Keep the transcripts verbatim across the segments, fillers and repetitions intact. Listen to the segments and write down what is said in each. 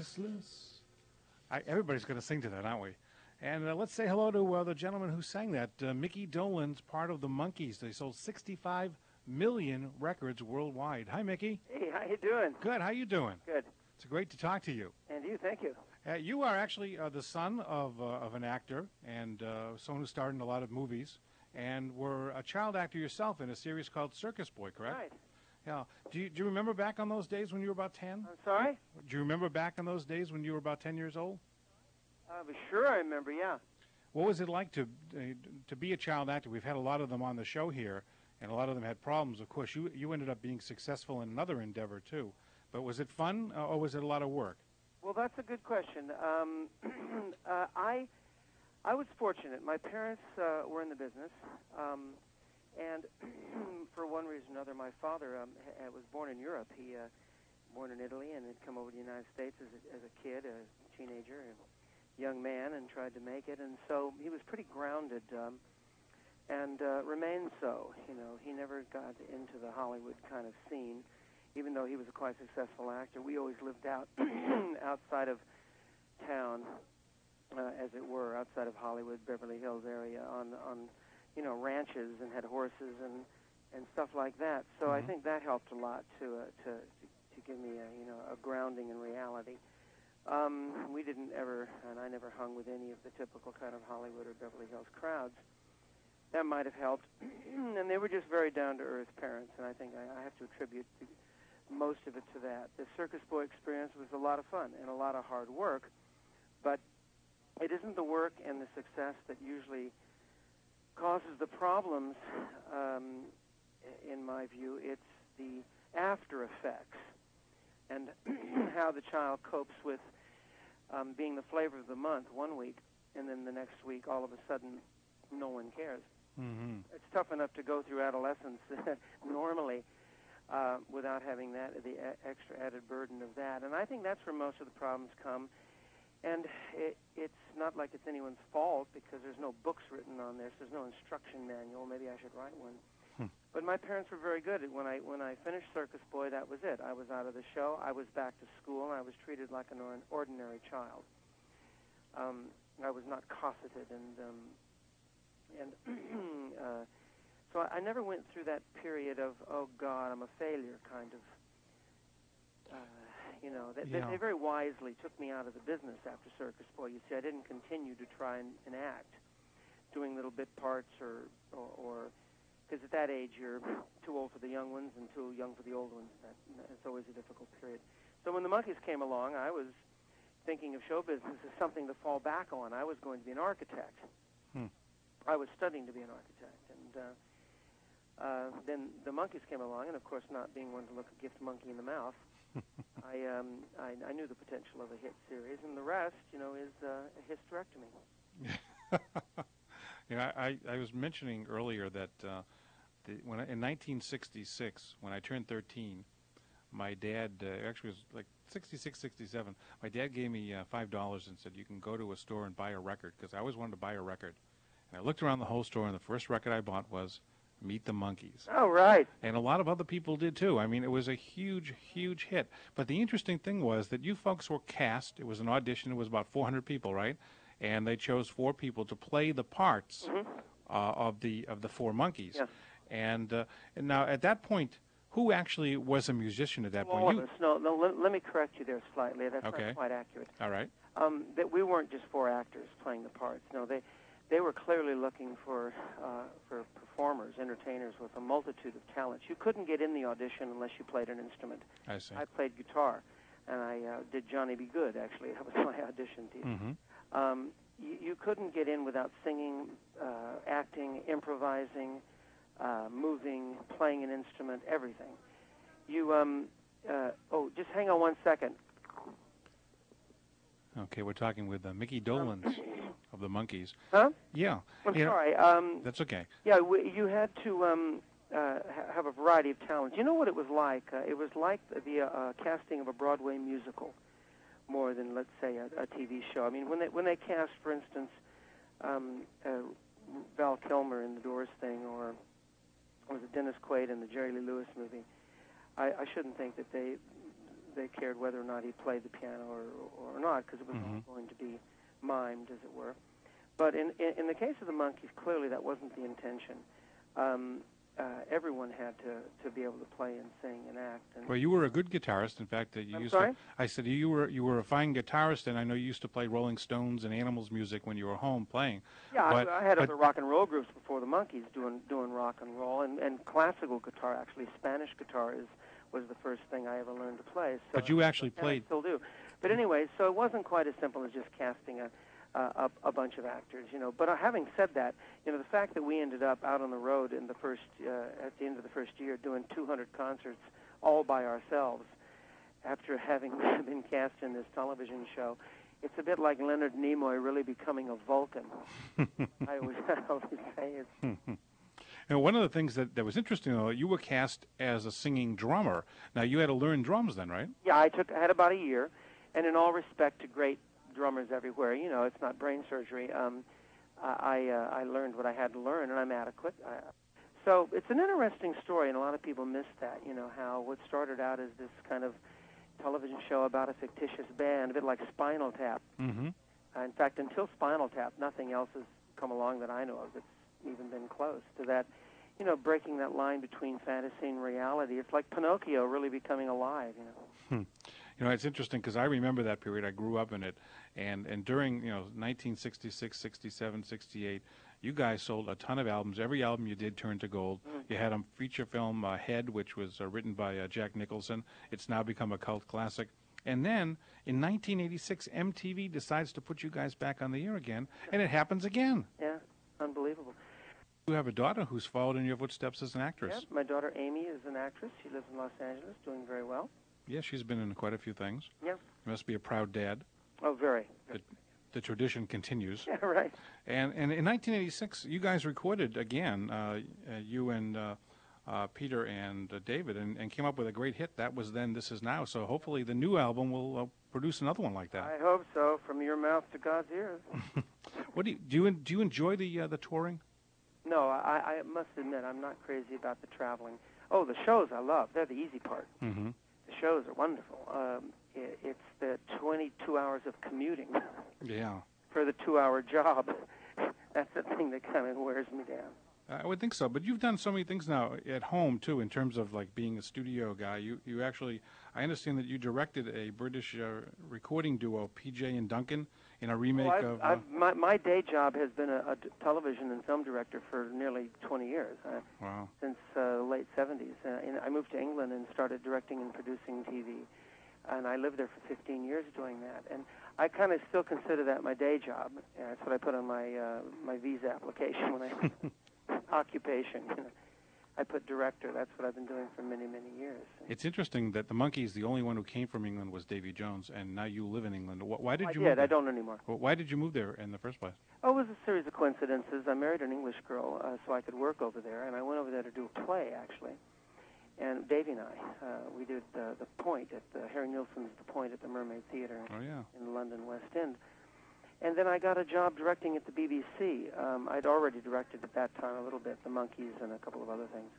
restless. I, everybody's going to sing to that, aren't we? And uh, let's say hello to uh, the gentleman who sang that. Uh, Mickey Dolenz, part of the Monkees. They sold sixty-five million records worldwide. Hi, Mickey. Hey, how you doing? Good. How you doing? Good. It's great to talk to you. And you, thank you. Uh, you are actually uh, the son of uh, of an actor and uh, someone who starred in a lot of movies, and were a child actor yourself in a series called Circus Boy, correct? Right. Yeah. Do you, do you remember back on those days when you were about ten? I'm sorry? Do you remember back on those days when you were about ten years old? Uh, but sure, I remember, yeah. What was it like to uh, to be a child actor? We've had a lot of them on the show here, and a lot of them had problems. Of course, you you ended up being successful in another endeavor, too. But was it fun, uh, or was it a lot of work? Well, that's a good question. Um, uh, I I was fortunate. My parents uh, were in the business, um, and for one reason or another, my father um, ha- was born in Europe. He uh, born in Italy and had come over to the United States as a, as a kid, a teenager, a young man, and tried to make it. And so he was pretty grounded, um, and uh, remained so. You know, he never got into the Hollywood kind of scene. Even though he was a quite successful actor, we always lived out outside of town, uh, as it were, outside of Hollywood, Beverly Hills area, on on you know ranches, and had horses and and stuff like that. So Mm-hmm. I think that helped a lot to uh, to to give me a you know a grounding in reality. Um, we didn't ever, and I never hung with any of the typical kind of Hollywood or Beverly Hills crowds. That might have helped, and they were just very down-to-earth parents, and I think I, I have to attribute the, most of it to that. The Circus Boy experience was a lot of fun and a lot of hard work, but it isn't the work and the success that usually causes the problems, um, in my view. It's the after effects and how the child copes with um, being the flavor of the month one week, and then the next week, all of a sudden, no one cares. Mm-hmm. It's tough enough to go through adolescence normally, Uh, without having that, the a- extra added burden of that. And I think that's where most of the problems come. And it, it's not like it's anyone's fault, because there's no books written on this. There's no instruction manual. Maybe I should write one. Hmm. But my parents were very good. When I when I finished Circus Boy, that was it. I was out of the show. I was back to school, and I was treated like an or- ordinary child. Um, I was not cosseted, and um, and uh, So I never went through that period of, oh, God, I'm a failure kind of, uh, you know. They, Yeah. they very wisely took me out of the business after Circus Boy. You see, I didn't continue to try and, and act, doing little bit parts or, or, because at that age you're too old for the young ones and too young for the old ones. That, it's always a difficult period. So when the Monkees came along, I was thinking of show business as something to fall back on. I was going to be an architect. Hmm. I was studying to be an architect, and uh, Uh, then the Monkees came along, and of course, not being one to look a gift monkey in the mouth, I, um, I I knew the potential of a hit series, and the rest, you know, is uh, a hysterectomy. you know, I, I was mentioning earlier that uh, the, when I, in nineteen sixty-six, when I turned thirteen, my dad uh, actually was like sixty-six, sixty-seven. My dad gave me uh, five dollars and said, "You can go to a store and buy a record," because I always wanted to buy a record. And I looked around the whole store, and the first record I bought was Meet the Monkees. Oh, right. And a lot of other people did, too. I mean, it was a huge, huge hit. But the interesting thing was that you folks were cast. It was an audition. It was about four hundred people, right? And they chose four people to play the parts Mm-hmm. uh, of the of the four Monkees. Yeah. And, uh, and now, at that point, who actually was a musician at that All point? of You, us. No, no let, let me correct you there slightly. That's Okay. not quite accurate. all right. Um, that we weren't just four actors playing the parts. No, they they were clearly looking for uh, for performers, entertainers with a multitude of talents. You couldn't get in the audition unless you played an instrument. I see. I played guitar, and I uh, did Johnny Be Good, actually. That was my audition team. Mm-hmm. Um, you, you couldn't get in without singing, uh, acting, improvising, uh, moving, playing an instrument, everything. You, um, uh, oh, just hang on one second. Okay, we're talking with uh, Mickey Dolenz of the Monkees. Huh? Yeah. I'm you know, sorry. Um, that's okay. yeah, we, you had to um, uh, ha- have a variety of talents. You know what it was like? Uh, it was like the, the uh, casting of a Broadway musical more than, let's say, a, a T V show. I mean, when they when they cast, for instance, um, uh, Val Kilmer in the Doors thing, or was it Dennis Quaid in the Jerry Lee Lewis movie, I, I shouldn't think that they they cared whether or not he played the piano or, or not, because it was Mm-hmm. all going to be mimed, as it were. But in, in, in the case of the Monkees, clearly that wasn't the intention. Um, uh, everyone had to, to be able to play and sing and act. And Well, you were a good guitarist. In fact, that you I'm used sorry? to. I said you were you were a fine guitarist, and I know you used to play Rolling Stones and Animals music when you were home playing. Yeah, but, I, I had but, other rock and roll groups before the Monkees doing doing rock and roll, and, and classical guitar. Actually, Spanish guitar is was the first thing I ever learned to play. So, But you actually and played. I still do. But anyway, so it wasn't quite as simple as just casting a a, a bunch of actors, you know. But uh, having said that, you know, the fact that we ended up out on the road in the first uh, at the end of the first year doing two hundred concerts all by ourselves, after having been cast in this television show, it's a bit like Leonard Nimoy really becoming a Vulcan. I always, I always say it's. Now, one of the things that, that was interesting, though, you were cast as a singing drummer. Now, you had to learn drums then, right? Yeah, I took. I had about a year, and in all respect to great drummers everywhere, you know, it's not brain surgery. Um, I uh, I learned what I had to learn, and I'm adequate. I, so it's an interesting story, and a lot of people miss that. You know, how what started out as this kind of television show about a fictitious band, a bit like Spinal Tap. Mm-hmm. Uh, in fact, until Spinal Tap, nothing else has come along that I know of that's even been close to that. You know, breaking that line between fantasy and reality. It's like Pinocchio really becoming alive, you know. Hmm. You know, it's interesting because I remember that period. I grew up in it. And, and during, you know, nineteen sixty-six, sixty-seven, sixty-eight, you guys sold a ton of albums. Every album you did turned to gold. Mm. You had a feature film, uh, Head, which was uh, written by uh, Jack Nicholson. It's now become a cult classic. And then in nineteen eighty-six, M T V decides to put you guys back on the air again, and it happens again. Yeah, unbelievable. You have a daughter who's followed in your footsteps as an actress. Yeah, my daughter Amy is an actress. She lives in Los Angeles, doing very well. Yeah, she's been in quite a few things. Yeah. You must be a proud dad. Oh, very. The, the tradition continues. Yeah, right. And and in nineteen eighty-six, you guys recorded again, uh, uh, you and uh, uh, Peter and uh, David, and, and came up with a great hit. That was Then, This Is Now. So hopefully the new album will uh, produce another one like that. I hope so. From your mouth to God's ears. What do you do? You, do you enjoy the uh, the touring? No, I, I must admit I'm not crazy about the traveling. Oh, the shows I love. They're the easy part. Mm-hmm. The shows are wonderful. Um, it, it's the twenty-two hours of commuting Yeah. for the two-hour job. That's the thing that kind of wears me down. I would think so, but you've done so many things now at home too, in terms of like being a studio guy. You you actually, I understand that you directed a British uh, recording duo, P J and Duncan, in a remake Well, I've, of. Uh, I've, my, my day job has been a, a t- television and film director for nearly twenty years, uh, wow. since uh, late seventies. Uh, and I moved to England and started directing and producing T V, and I lived there for fifteen years doing that. And I kind of still consider that my day job. Uh, that's what I put on my uh, my visa application when I occupation. You know. I put director. That's what I've been doing for many, many years. It's interesting that the Monkees, the only one who came from England was Davy Jones, and now you live in England. Wh- Why did I you? did. Move there? I don't anymore. Well, why did you move there in the first place? Oh, it was a series of coincidences. I married an English girl, uh, so I could work over there, and I went over there to do a play, actually. And Davy and I, uh, we did uh, The Point at the, Harry Nilsson's The Point at the Mermaid Theatre Oh yeah. in the London West End. And then I got a job directing at the B B C. Um, I'd already directed at that time a little bit, The Monkees and a couple of other things.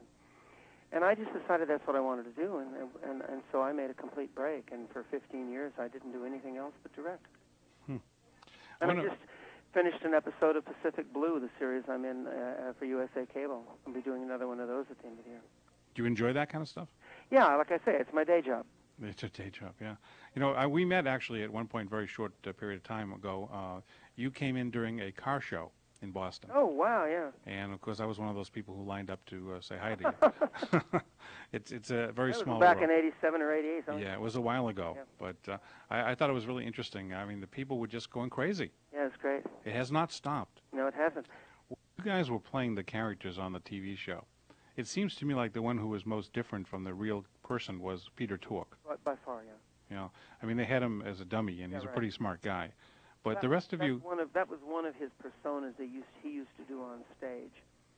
And I just decided that's what I wanted to do, and, and, and so I made a complete break. And for fifteen years, I didn't do anything else but direct. Hmm. And I I wanna- just finished an episode of Pacific Blue, the series I'm in uh, for U S A Cable. I'll be doing another one of those at the end of the year. Do you enjoy that kind of stuff? Yeah, like I say, it's my day job. It's a day job, yeah. You know, I, we met actually at one point, very short uh, period of time ago. Uh, you came in during a car show in Boston. Oh, wow, yeah. And of course, I was one of those people who lined up to uh, say hi to you. it's it's a very That was small back world. in eighty-seven or eighty-eight, something. Yeah, it was a while ago, Yeah. but uh, I, I thought it was really interesting. I mean, the people were just going crazy. Yeah, it's great. It has not stopped. No, it hasn't. You guys were playing the characters on the T V show. It seems to me like the one who was most different from the real person was Peter Tork. By, by far, yeah. You know, I mean, they had him as a dummy, and Yeah, he's right. a pretty smart guy. But That- the rest of that's you, One of, that was one of his personas that used, he used to do on stage.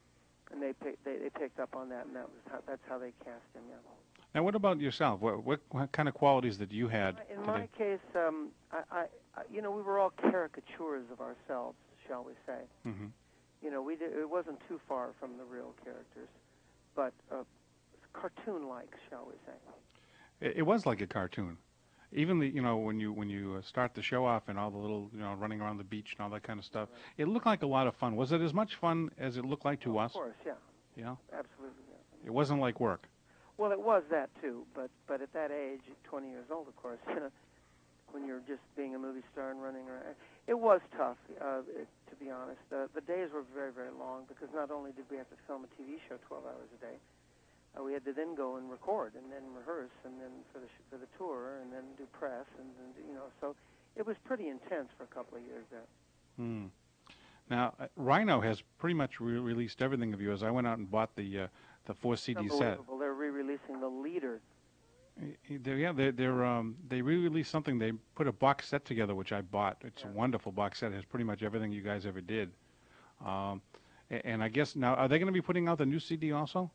And they, pick, they they picked up on that, and that was how, that's how they cast him, yeah. now what about yourself? What, what, what kind of qualities that you had In today? my case, um, I, I, I, you know, we were all caricatures of ourselves, shall we say. hmm You know, we did, it wasn't too far from the real characters, but uh, cartoon-like, shall we say. It, it was like a cartoon. Even the, you know, when you when you uh, start the show off and all the little, you know, running around the beach and all that kind of stuff, Right. it looked like a lot of fun. Was it as much fun as it looked like to Oh, us? of course, yeah, Yeah. absolutely. Yeah. It wasn't like work. Well, it was that too, but but at that age, at twenty years old, of course, you know, when you're just being a movie star and running around, it was tough. Uh, it, to be honest, uh, the days were very very long because not only did we have to film a T V show twelve hours a day, uh, we had to then go and record and then rehearse and then for the sh- for the tour and then do press and then do, you know, so it was pretty intense for a couple of years there. Hmm. Now, uh, Rhino has pretty much re- released everything of yours. I went out and bought the uh, the four C D set. Unbelievable. They're re-releasing The Leader. Y- y- They're, yeah, they're, they're um, they re-released something. They put a box set together, which I bought. It's Yeah. a wonderful box set. It has pretty much everything you guys ever did. Um, a- and I guess now, are they going to be putting out the new C D also?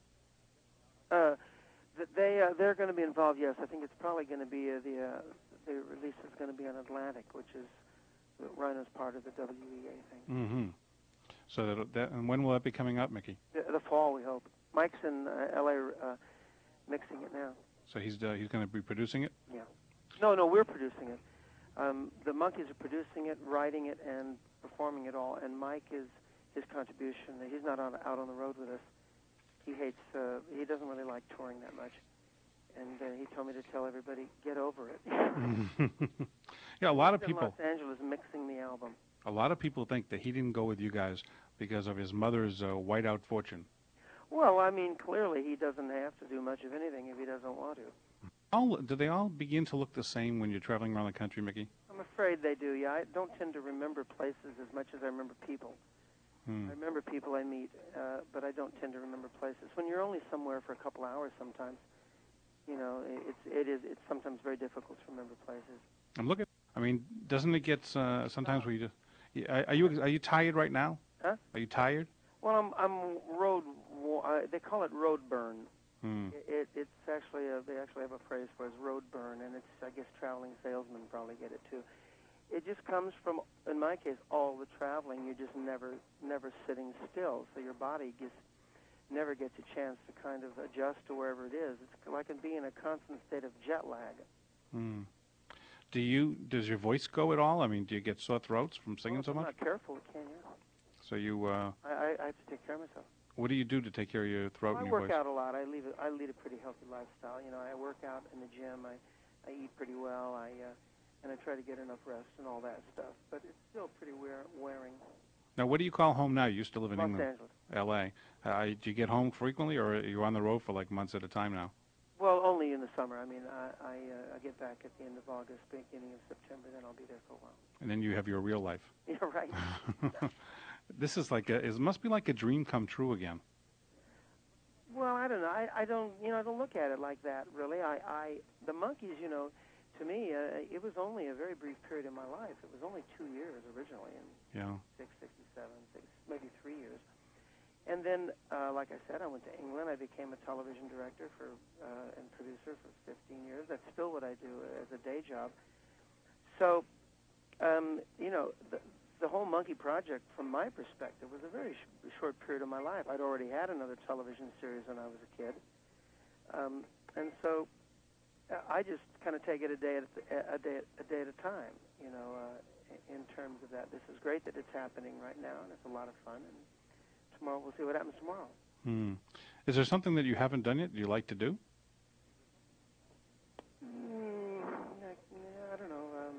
Uh, th- they uh, they're going to be involved. Yes, I think it's probably going to be uh, the uh, the release is going to be on Atlantic, which is Rhino's part of the W E A thing. Mm-hmm. So that, that and when will that be coming up, Mickey? The, the fall, we hope. Mike's in uh, L A uh, mixing it now. So he's uh, he's going to be producing it. Yeah. No, no, we're producing it. Um, the Monkees are producing it, writing it, and performing it all. And Mike is his contribution. He's not on, out on the road with us. He hates. Uh, he doesn't really like touring that much. And uh, he told me to tell everybody, get over it. Yeah, a lot of He's in people. Los Angeles mixing the album. A lot of people think that he didn't go with you guys because of his mother's uh, whiteout fortune. Well, I mean, clearly he doesn't have to do much of anything if he doesn't want to. All do they all begin to look the same when you're traveling around the country, Mickey? I'm afraid they do. Yeah, I don't tend to remember places as much as I remember people. Hmm. I remember people I meet, uh, but I don't tend to remember places. When you're only somewhere for a couple hours, sometimes, you know, it's it is it's sometimes very difficult to remember places. I'm looking. I mean, doesn't it get uh, sometimes where you just? Yeah, Are you are you tired right now? Huh? Are you tired? Well, I'm I'm road. wa- Uh, they call it road burn. Hmm. It, it's actually a, they actually have a phrase for it, it's road burn, and it's I guess traveling salesmen probably get it too. It just comes from, in my case, all the traveling. You're just never never sitting still, so your body just never gets a chance to kind of adjust to wherever it is. It's like it being in a constant state of jet lag. Hmm. Do you? Does your voice go at all? I mean, do you get sore throats from singing Well, if so I'm much? not careful, it can. Yeah. So you, uh, I, I I have to take care of myself. what do you do to take care of your throat Well, I and your work voice? out a lot. I lead a, I lead a pretty healthy lifestyle. You know, I work out in the gym. I I eat pretty well. I uh, and I try to get enough rest and all that stuff. But it's still pretty wear, wearing. Now, what do you call home now? You used to live in Los England, Angeles. L A. Uh, do you get home frequently, or are you on the road for like months at a time now? Well, only in the summer. I mean, I I, uh, I get back at the end of August, beginning of September. Then I'll be there for a while. And then you have your real life. Yeah, right. This is like a, it must be like a dream come true again. Well, I don't know. I, I don't, you know, I don't look at it like that, really. I, I the Monkees, you know, to me, uh, it was only a very brief period in my life. It was only two years originally, in Yeah. six, sixty-seven, six, maybe three years. And then, uh, like I said, I went to England. I became a television director for uh, and producer for fifteen years. That's still what I do as a day job. So, um, you know, the, the whole Monkey project, from my perspective, was a very sh- short period of my life. I'd already had another television series when I was a kid, um, and so uh, I just kind of take it a day at a, a day a day at a time. You know, uh, in terms of that, this is great that it's happening right now, and it's a lot of fun. And tomorrow we'll see what happens tomorrow. Hmm. Is there something that you haven't done yet that you like to do? Mm, I, I don't know. Um,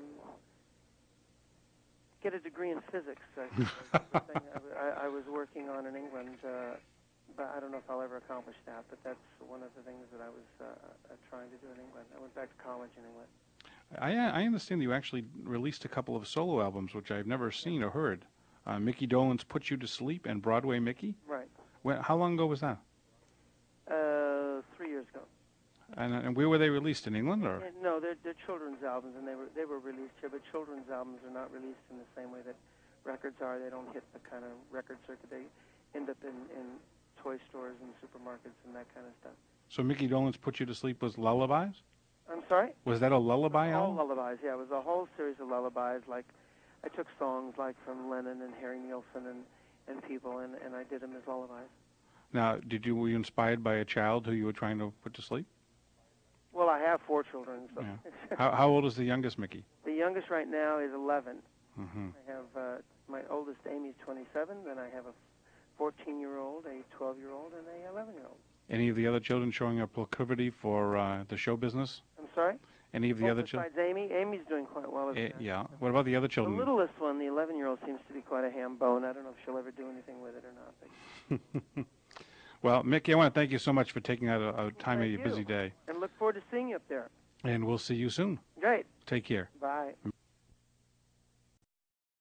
get a degree in physics. I, the thing I, I was working on in England, uh, but I don't know if I'll ever accomplish that. But that's one of the things that I was uh, uh, trying to do in England. I went back to college in England. I I understand you actually released a couple of solo albums, which I've never seen or heard. Uh, Mickey Dolenz Put You to Sleep and Broadway Mickey. Right. When, how long ago was that? Uh, three years ago. And, and where were they released, in England or? And no, they're, they're children's albums, and they were they were released here. But children's albums are not released in the same way that records are. They don't hit the kind of record circuit. They end up in, in toy stores and supermarkets and that kind of stuff. So Mickey Dolenz Put You to Sleep was lullabies? I'm sorry? Was that a lullaby All album? lullabies, yeah. It was a whole series of lullabies. Like, I took songs like from Lennon and Harry Nilsson and, and people, and, and I did them as lullabies. Now, did you were you inspired by a child who you were trying to put to sleep? Well, I have four children. So Yeah. how, how old is the youngest, Mickey? The youngest right now is eleven. Mm-hmm. I have uh, my oldest, Amy's twenty-seven. Then I have a fourteen-year-old, a twelve-year-old, and a eleven-year-old. Any of the other children showing a proclivity for uh, the show business? I'm sorry? Any of the oh, other children? Besides Amy, Amy's doing quite well. As Uh, a, yeah. What about the other The children? littlest one, the eleven-year-old, seems to be quite a ham bone. I don't know if she'll ever do anything with it or not. But Well, Mickey, I want to thank you so much for taking out a, a time Thank of your you. busy day. And look forward to seeing you up there. And we'll see you soon. Great. Take care. Bye.